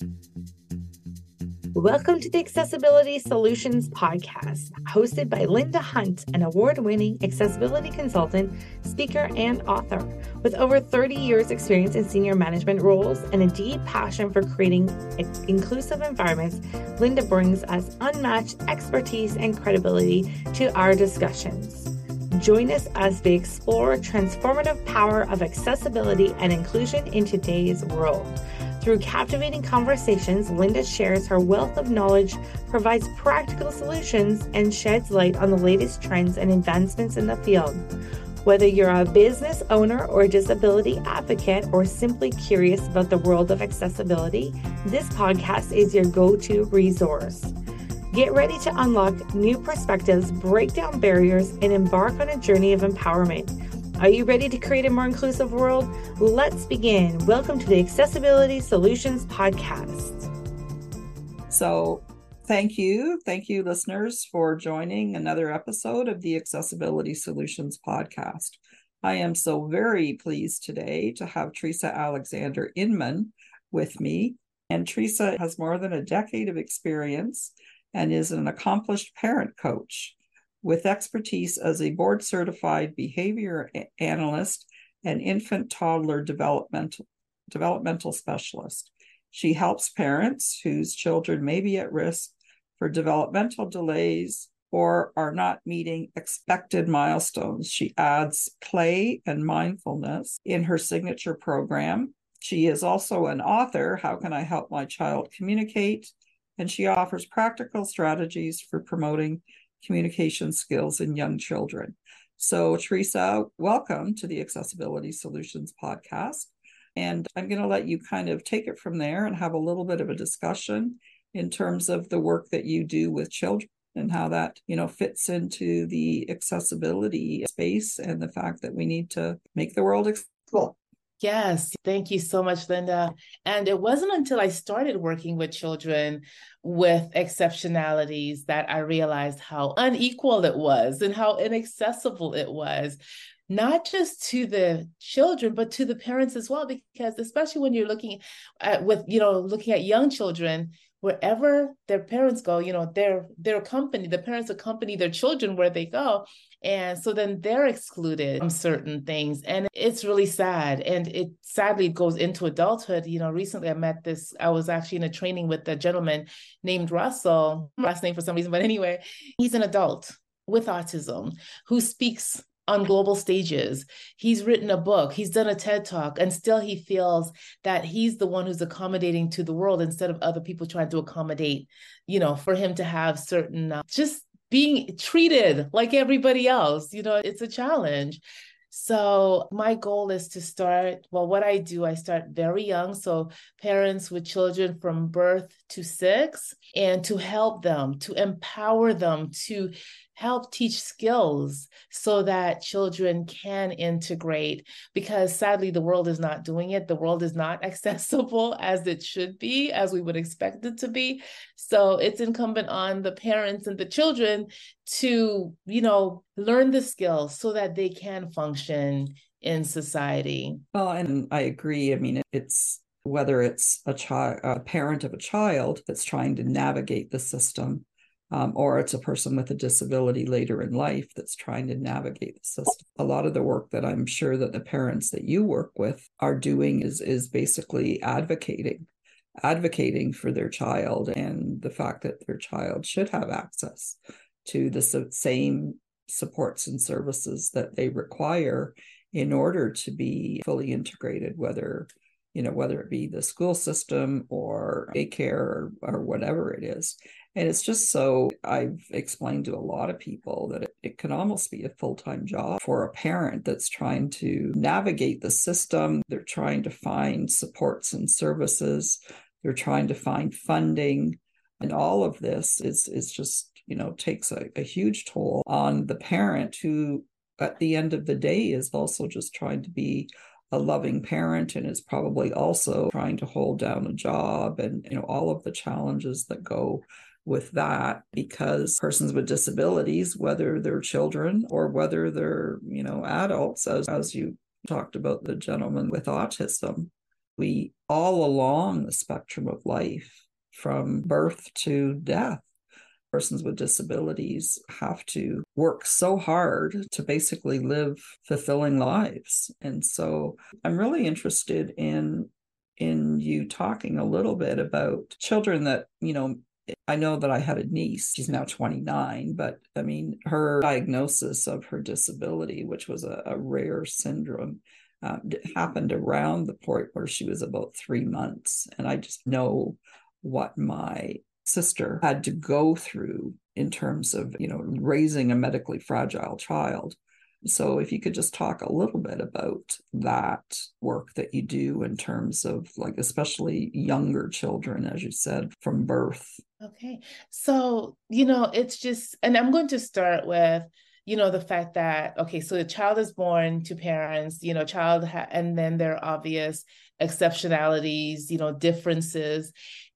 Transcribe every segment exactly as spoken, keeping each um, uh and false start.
Welcome to the Accessibility Solutions Podcast, hosted by Linda Hunt, an award-winning accessibility consultant, speaker, and author. With over thirty years experience in senior management roles and a deep passion for creating inclusive environments, Linda brings us unmatched expertise and credibility to our discussions. Join us as we explore transformative power of accessibility and inclusion in today's world. Through captivating conversations, Linda shares her wealth of knowledge, provides practical solutions, and sheds light on the latest trends and advancements in the field. Whether you're a business owner or a disability advocate, or simply curious about the world of accessibility, this podcast is your go-to resource. Get ready to unlock new perspectives, break down barriers, and embark on a journey of empowerment. Are you ready to create a more inclusive world? Let's begin. Welcome to the Accessibility Solutions Podcast. So thank you. Thank you, listeners, for joining another episode of the Accessibility Solutions Podcast. I am so very pleased today to have Teresa Alexander Inman with me. And Teresa has more than a decade of experience and is an accomplished parent coach with expertise as a board-certified behavior analyst and infant toddler developmental, developmental specialist. She helps parents whose children may be at risk for developmental delays or are not meeting expected milestones. She adds play and mindfulness in her signature program. She is also an author, How Can I Help My Child Communicate? And she offers practical strategies for promoting communication skills in young children. So, Teresa, welcome to the Accessibility Solutions Podcast. And I'm going to let you kind of take it from there and have a little bit of a discussion in terms of the work that you do with children and how that, you know, fits into the accessibility space and the fact that we need to make the world accessible. Yes, thank you so much, Linda. And it wasn't until I started working with children with exceptionalities that I realized how unequal it was and how inaccessible it was, not just to the children, but to the parents as well, because especially when you're looking at with, you know, looking at young children, wherever their parents go, you know, they're, they're accompanied, the parents accompany their children where they go. And so then they're excluded from certain things. And it's really sad. And it sadly goes into adulthood. You know, recently I met this, I was actually in a training with a gentleman named Russell, last name for some reason, but anyway, he's an adult with autism who speaks on global stages. He's written a book, he's done a TED Talk, and still he feels that he's the one who's accommodating to the world instead of other people trying to accommodate, you know, for him to have certain, uh, just being treated like everybody else. You know, it's a challenge. So my goal is to start, well, what I do, I start very young. So parents with children from birth to six, and to help them, to empower them, to help teach skills so that children can integrate, because sadly, the world is not doing it. The world is not accessible as it should be, as we would expect it to be. So it's incumbent on the parents and the children to, you know, learn the skills so that they can function in society. Well, and I agree. I mean, it's whether it's a child, a parent of a child that's trying to navigate the system, Um, or it's a person with a disability later in life that's trying to navigate the system. A lot of the work that I'm sure that the parents that you work with are doing is, is basically advocating, advocating for their child and the fact that their child should have access to the same supports and services that they require in order to be fully integrated, whether you know, whether it be the school system or daycare or, or whatever it is. And it's just so, I've explained to a lot of people that it, it can almost be a full-time job for a parent that's trying to navigate the system. They're trying to find supports and services. They're trying to find funding. And all of this is, is just, you know, takes a, a huge toll on the parent who, at the end of the day, is also just trying to be a loving parent and is probably also trying to hold down a job and, you know, all of the challenges that go with that, because persons with disabilities, whether they're children or whether they're, you know, adults, as, as you talked about the gentleman with autism, We all along the spectrum of life, from birth to death, persons with disabilities have to work so hard to basically live fulfilling lives. And so I'm really interested in in you talking a little bit about children that, you know, I know that I had a niece, she's now twenty-nine, but I mean, her diagnosis of her disability, which was a, a rare syndrome, uh, happened around the point where she was about three months. And I just know what my sister had to go through in terms of, you know, raising a medically fragile child. So if you could just talk a little bit about that work that you do in terms of, like, especially younger children, as you said, from birth. Okay. So, you know, it's just, and I'm going to start with, you know, the fact that, okay, so the child is born to parents, you know, child, ha- and then there are obvious exceptionalities, you know, differences.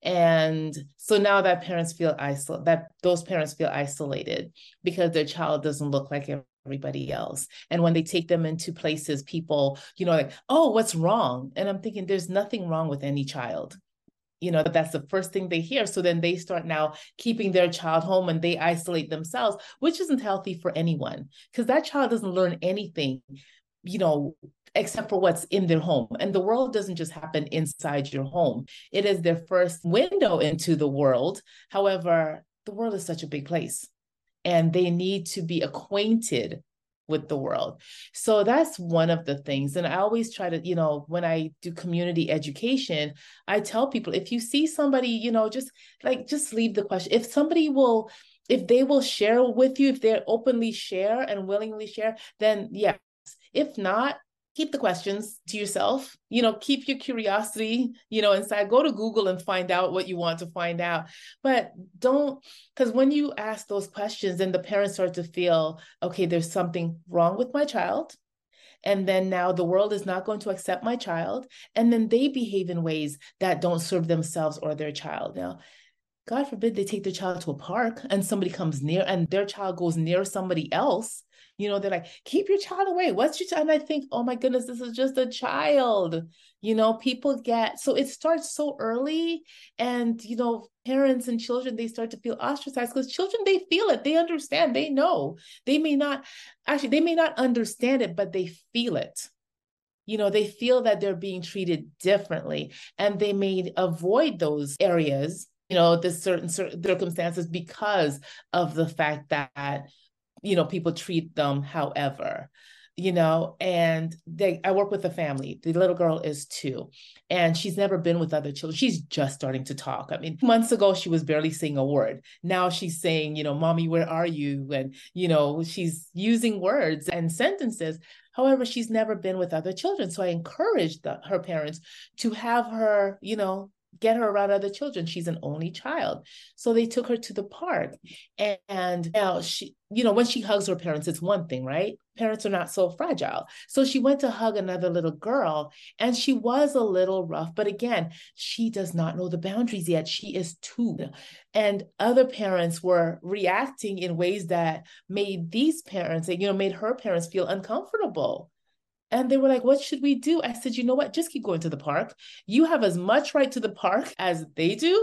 And so now that parents feel isolated, that those parents feel isolated because their child doesn't look like everybody else. And when they take them into places, people, you know, like, oh, what's wrong? And I'm thinking there's nothing wrong with any child. You know, that's the first thing they hear. So then they start now keeping their child home and they isolate themselves, which isn't healthy for anyone, because that child doesn't learn anything, you know, except for what's in their home. And the world doesn't just happen inside your home. It is their first window into the world. However, the world is such a big place and they need to be acquainted with the world. So that's one of the things. And I always try to, you know, when I do community education, I tell people, if you see somebody, you know, just like, just leave the question. If somebody will, if they will share with you, if they're openly share and willingly share, then yes. If not, keep the questions to yourself, you know, keep your curiosity, you know, inside, go to Google and find out what you want to find out. But don't, because when you ask those questions, then the parents start to feel, okay, there's something wrong with my child. And then now the world is not going to accept my child. And then they behave in ways that don't serve themselves or their child. Now, God forbid they take their child to a park and somebody comes near and their child goes near somebody else. You know, they're like, keep your child away. What's your child? And I think, oh my goodness, this is just a child. You know, people get, so it starts so early. And, you know, parents and children, they start to feel ostracized because children, they feel it. They understand. They know. They may not, actually, they may not understand it, but they feel it. You know, they feel that they're being treated differently and they may avoid those areas, you know, the certain circumstances because of the fact that, you know, people treat them however, you know, and they, I work with a family. The little girl is two and she's never been with other children. She's just starting to talk. I mean, months ago, she was barely saying a word. Now she's saying, you know, mommy, where are you? And, you know, she's using words and sentences. However, she's never been with other children. So I encouraged the, her parents to have her, you know, get her around other children. She's an only child. So they took her to the park. And, and now she, you know, when she hugs her parents, it's one thing, right? Parents are not so fragile. So she went to hug another little girl and she was a little rough. But again, she does not know the boundaries yet. She is two. And other parents were reacting in ways that made these parents, you know, made her parents feel uncomfortable. And they were like, what should we do? I said, you know what? Just keep going to the park. You have as much right to the park as they do.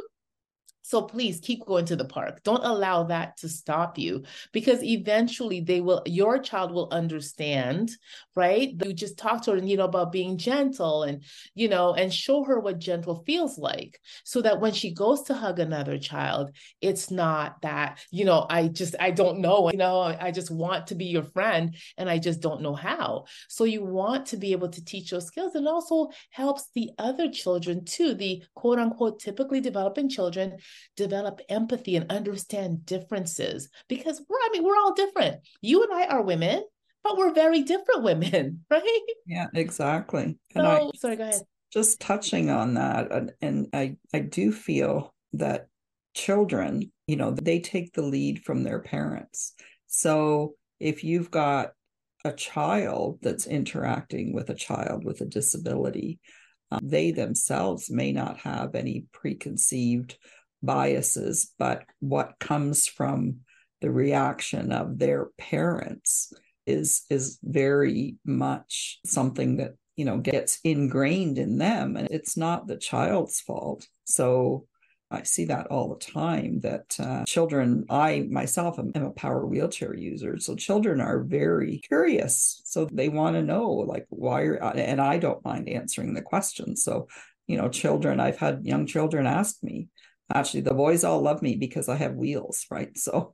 So please keep going to the park. Don't allow that to stop you because eventually they will, your child will understand, right? You just talk to her, you know, about being gentle and, you know, and show her what gentle feels like so that when she goes to hug another child, it's not that, you know, I just, I don't know, you know, I just want to be your friend and I just don't know how. So you want to be able to teach those skills and also helps the other children too, the quote unquote, typically developing children develop empathy and understand differences because we're, I mean, we're all different. You and I are women, but we're very different women, right? Yeah, exactly. So, and I sorry, go ahead. Just touching on that, and, and I, I do feel that children, you know, they take the lead from their parents. So if you've got a child that's interacting with a child with a disability, um, they themselves may not have any preconceived biases, but what comes from the reaction of their parents is is very much something that you know, gets ingrained in them, and it's not the child's fault. So I see that all the time, that uh, children, I myself am, am a power wheelchair user. So children are very curious. So they want to know, like, why are, and I don't mind answering the questions. So, you know, children, I've had young children ask me, actually, the boys all love me because I have wheels, right? So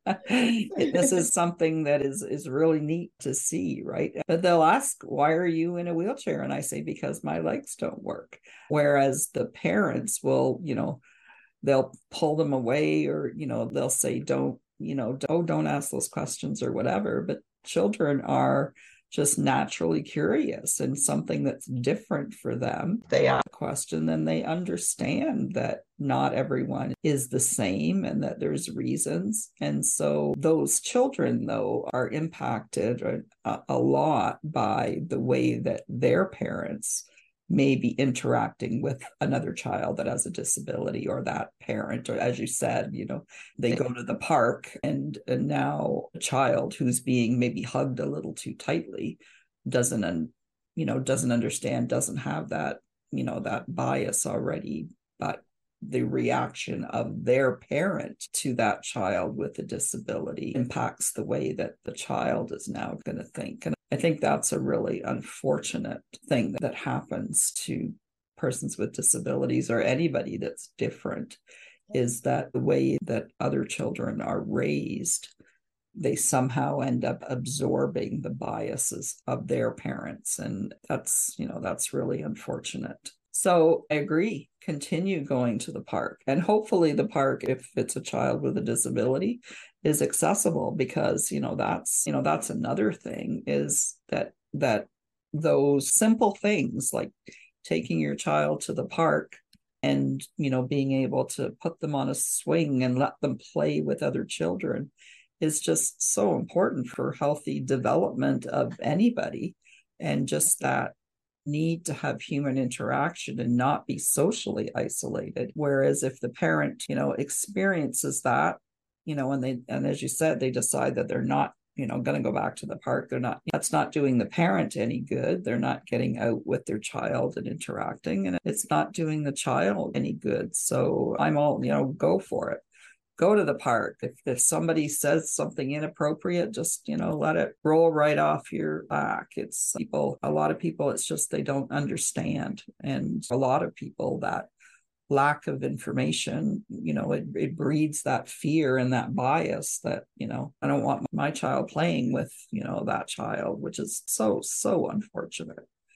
this is something that is, is really neat to see, right? But they'll ask, why are you in a wheelchair? And I say, because my legs don't work. Whereas the parents will, you know, they'll pull them away, or, you know, they'll say, don't, you know, don't, don't ask those questions or whatever. But children are just naturally curious, and something that's different for them, they ask a question, then they understand that not everyone is the same and that there's reasons. And so those children, though, are impacted a, a lot by the way that their parents may be interacting with another child that has a disability, or that parent, or, as you said, you know, they go to the park, and, and now a child who's being maybe hugged a little too tightly doesn't, you know, doesn't understand, doesn't have that, you know, that bias already, but the reaction of their parent to that child with a disability impacts the way that the child is now going to think. And I think that's a really unfortunate thing that happens to persons with disabilities, or anybody that's different, is that the way that other children are raised, they somehow end up absorbing the biases of their parents. And that's, you know, that's really unfortunate. So I agree, continue going to the park. And hopefully the park, if it's a child with a disability, is accessible, because, you know, that's, you know, that's another thing, is that, that those simple things like taking your child to the park and, you know, being able to put them on a swing and let them play with other children is just so important for healthy development of anybody. And just that need to have human interaction and not be socially isolated. Whereas if the parent, you know, experiences that, you know, and they, and as you said, they decide that they're not, you know, going to go back to the park, they're not, that's not doing the parent any good. They're not getting out with their child and interacting, and it's not doing the child any good. So I'm all, you know, go for it. Go to the park. If, if somebody says something inappropriate, just, you know, let it roll right off your back. It's people, a lot of people, it's just they don't understand. And a lot of people, that lack of information, you know, it, it breeds that fear and that bias that, you know, I don't want my child playing with, you know, that child, which is so, so unfortunate.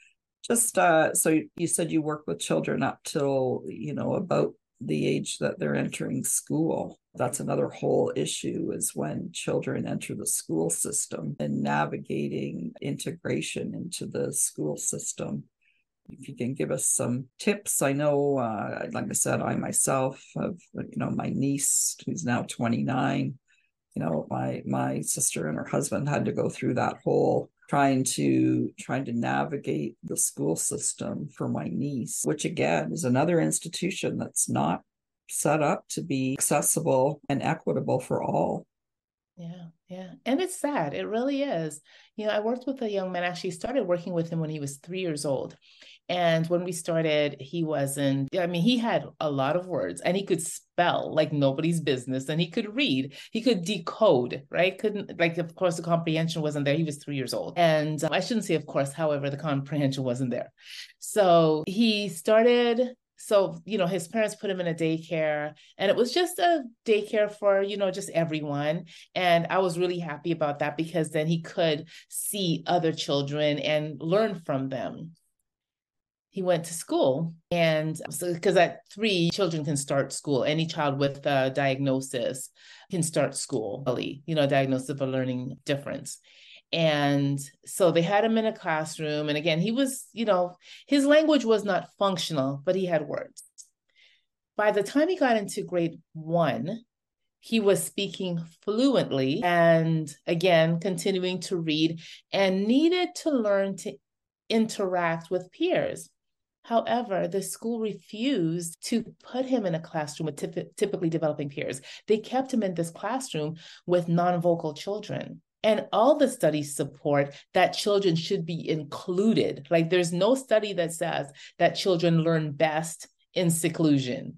Just uh, so you said you work with children up till, you know, about the age that they're entering school. That's another whole issue, is when children enter the school system and navigating integration into the school system. If you can give us some tips. I know, uh, like I said, I myself have, you know, my niece who's now twenty-nine, you know, my, my sister and her husband had to go through that whole trying to trying to navigate the school system for my niece, which again is another institution that's not set up to be accessible and equitable for all. Yeah, yeah. And it's sad. It really is. You know, I worked with a young man, actually started working with him when he was three years old. And when we started, he wasn't, I mean, he had a lot of words and he could spell like nobody's business, and he could read, he could decode, right? Couldn't, like, of course, the comprehension wasn't there. He was three years old. And um, I shouldn't say, of course, however, the comprehension wasn't there. So he started, so, you know, his parents put him in a daycare, and it was just a daycare for, you know, just everyone. And I was really happy about that, because then he could see other children and learn from them. He went to school, and so because at three, children can start school. Any child with a diagnosis can start school early, you know, diagnosis of a learning difference. And so they had him in a classroom. And again, he was, you know, his language was not functional, but he had words. By the time he got into grade one, he was speaking fluently, and again, continuing to read, and needed to learn to interact with peers. However, the school refused to put him in a classroom with typ- typically developing peers. They kept him in this classroom with non-vocal children. And all the studies support that children should be included. Like there's no study that says that children learn best in seclusion.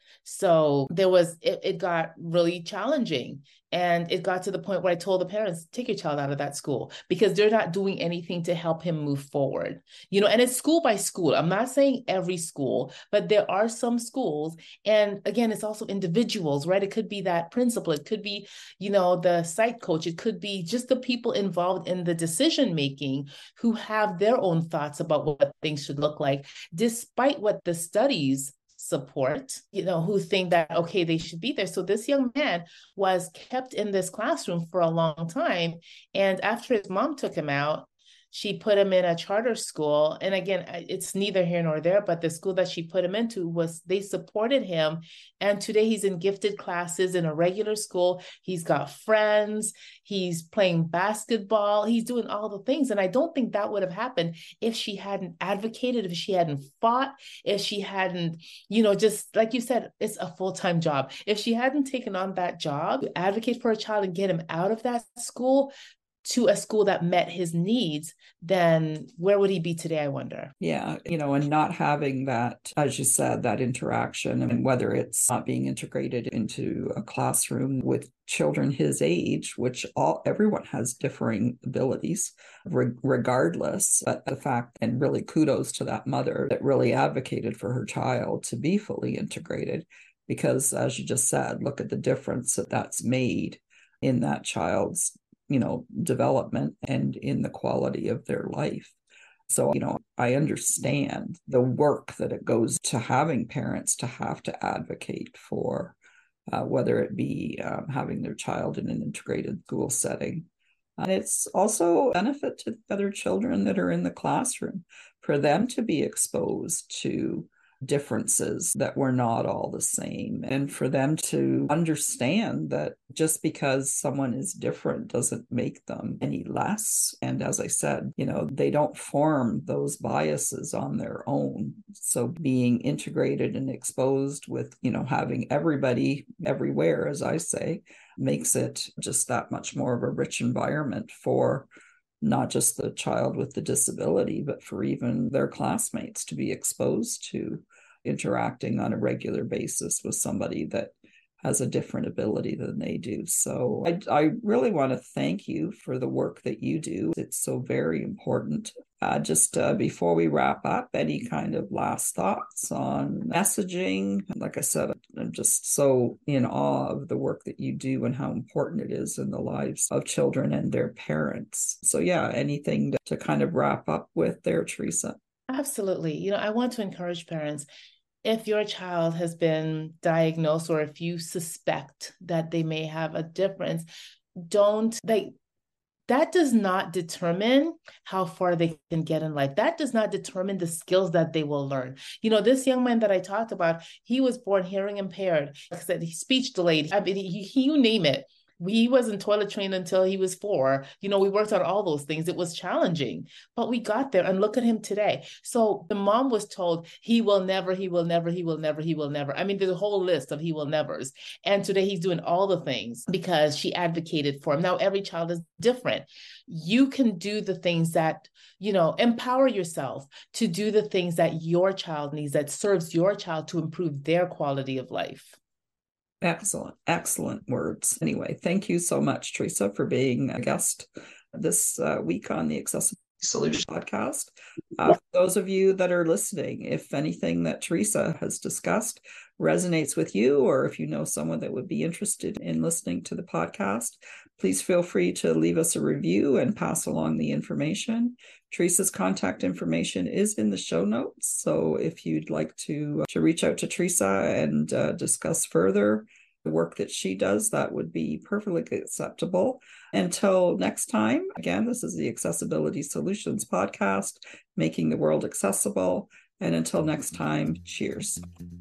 So there was, it, it got really challenging. And it got to the point where I told the parents, take your child out of that school because they're not doing anything to help him move forward. You know, and it's school by school. I'm not saying every school, but there are some schools. And again, it's also individuals, right? It could be that principal. It could be, you know, the site coach. It could be just the people involved in the decision-making who have their own thoughts about what things should look like, despite what the studies support, you know, who think that, okay, they should be there. So this young man was kept in this classroom for a long time. And after his mom took him out, she put him in a charter school. And again, it's neither here nor there, but the school that she put him into was, they supported him. And today he's in gifted classes in a regular school. He's got friends. He's playing basketball. He's doing all the things. And I don't think that would have happened if she hadn't advocated, if she hadn't fought, if she hadn't, you know, just like you said, it's a full-time job. If she hadn't taken on that job to advocate for a child and get him out of that school to a school that met his needs, then where would he be today, I wonder? Yeah, you know, and not having that, as you said, that interaction, and whether it's not being integrated into a classroom with children his age, which all everyone has differing abilities, re- regardless. But the fact, and really kudos to that mother that really advocated for her child to be fully integrated, because as you just said, look at the difference that that's made in that child's, you know, development and in the quality of their life. So, you know, I understand the work that it goes to having parents to have to advocate for, uh, whether it be um, having their child in an integrated school setting. And it's also a benefit to other children that are in the classroom for them to be exposed to differences that we're not all the same, and for them to understand that just because someone is different doesn't make them any less. And as I said, you know, they don't form those biases on their own. So being integrated and exposed with, you know, having everybody everywhere, as I say, makes it just that much more of a rich environment for not just the child with the disability, but for even their classmates to be exposed to interacting on a regular basis with somebody that has a different ability than they do. So I, I really want to thank you for the work that you do. It's so very important. Uh, just uh, before we wrap up, any kind of last thoughts on messaging? Like I said, I'm just so in awe of the work that you do and how important it is in the lives of children and their parents. So yeah, anything to, to kind of wrap up with there, Teresa? Absolutely. You know, I want to encourage parents, if your child has been diagnosed or if you suspect that they may have a difference, don't like, that does not determine how far they can get in life. That does not determine the skills that they will learn. You know, this young man that I talked about, he was born hearing impaired, like I said, speech delayed. I mean, he, he, you name it. He wasn't toilet trained until he was four. You know, we worked on all those things. It was challenging, but we got there, and look at him today. So the mom was told, he will never, he will never, he will never, he will never. I mean, there's a whole list of he will nevers. And today he's doing all the things because she advocated for him. Now, every child is different. You can do the things that, you know, empower yourself to do the things that your child needs, that serves your child to improve their quality of life. Excellent, excellent words. Anyway, thank you so much, Teresa, for being a guest this uh, week on the Accessibility Solutions podcast. Uh, for those of you that are listening, if anything that Teresa has discussed resonates with you, or if you know someone that would be interested in listening to the podcast, please feel free to leave us a review and pass along the information. Teresa's contact information is in the show notes. So if you'd like to, uh, to reach out to Teresa and uh, discuss further the work that she does, that would be perfectly acceptable. Until next time, again, this is the Accessibility Solutions podcast, making the world accessible. And until next time, cheers.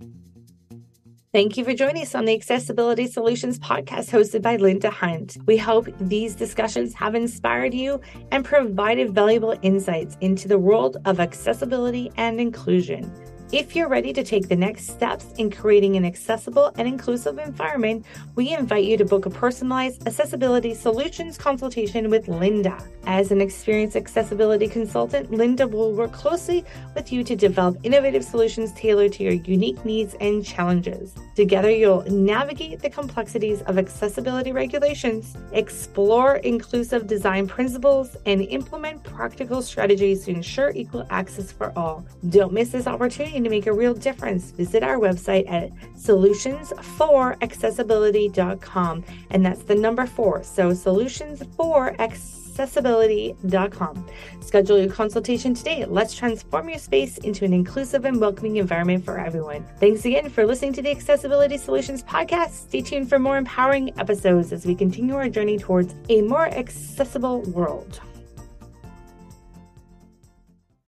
Thank you for joining us on the Accessibility Solutions podcast hosted by Linda Hunt. We hope these discussions have inspired you and provided valuable insights into the world of accessibility and inclusion. If you're ready to take the next steps in creating an accessible and inclusive environment, we invite you to book a personalized accessibility solutions consultation with Linda. As an experienced accessibility consultant, Linda will work closely with you to develop innovative solutions tailored to your unique needs and challenges. Together, you'll navigate the complexities of accessibility regulations, explore inclusive design principles, and implement practical strategies to ensure equal access for all. Don't miss this opportunity to make a real difference. Visit our website at solutions for accessibility dot com, and that's the number four. So solutions for accessibility dot com. Schedule your consultation today. Let's transform your space into an inclusive and welcoming environment for everyone. Thanks again for listening to the Accessibility Solutions podcast. Stay tuned for more empowering episodes as we continue our journey towards a more accessible world.